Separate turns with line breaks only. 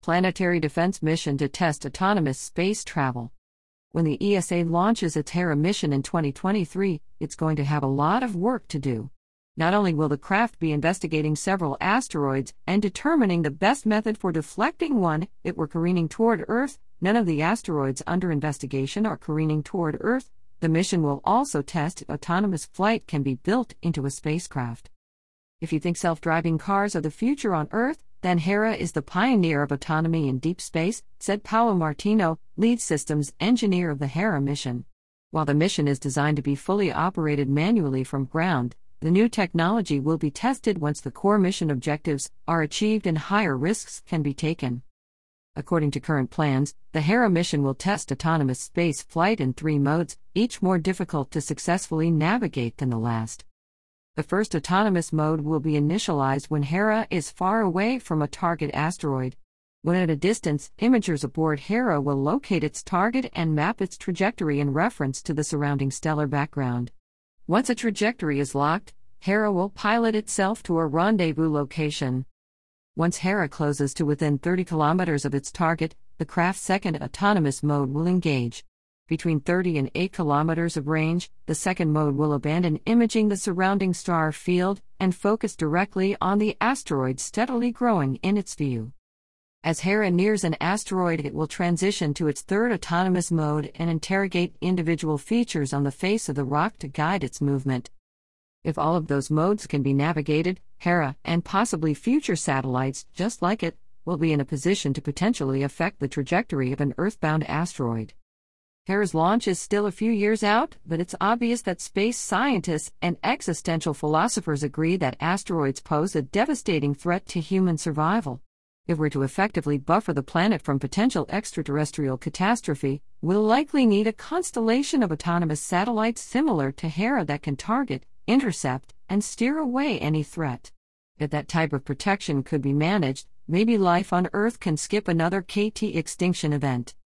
planetary defense mission to test autonomous space travel. When the ESA launches its Hera mission in 2023, it's going to have a lot of work to do. Not only will the craft be investigating several asteroids and determining the best method for deflecting one if it were careening toward Earth, none of the asteroids under investigation are careening toward Earth. The mission will also test if autonomous flight can be built into a spacecraft. If you think self-driving cars are the future on Earth, then Hera is the pioneer of autonomy in deep space, said Paolo Martino, lead systems engineer of the Hera mission. While the mission is designed to be fully operated manually from ground, the new technology will be tested once the core mission objectives are achieved and higher risks can be taken. According to current plans, the Hera mission will test autonomous space flight in 3 modes, each more difficult to successfully navigate than the last. The first autonomous mode will be initialized when Hera is far away from a target asteroid. When at a distance, imagers aboard Hera will locate its target and map its trajectory in reference to the surrounding stellar background. Once a trajectory is locked, Hera will pilot itself to a rendezvous location. Once Hera closes to within 30 kilometers of its target, the craft's second autonomous mode will engage. Between 30 and 8 kilometers of range, the second mode will abandon imaging the surrounding star field and focus directly on the asteroid steadily growing in its view. As Hera nears an asteroid, it will transition to its third autonomous mode and interrogate individual features on the face of the rock to guide its movement. If all of those modes can be navigated, Hera, and possibly future satellites just like it, will be in a position to potentially affect the trajectory of an Earth-bound asteroid. Hera's launch is still a few years out, but it's obvious that space scientists and existential philosophers agree that asteroids pose a devastating threat to human survival. If we're to effectively buffer the planet from potential extraterrestrial catastrophe, we'll likely need a constellation of autonomous satellites similar to Hera that can target, intercept, and steer away any threat. If that type of protection could be managed, maybe life on Earth can skip another KT extinction event.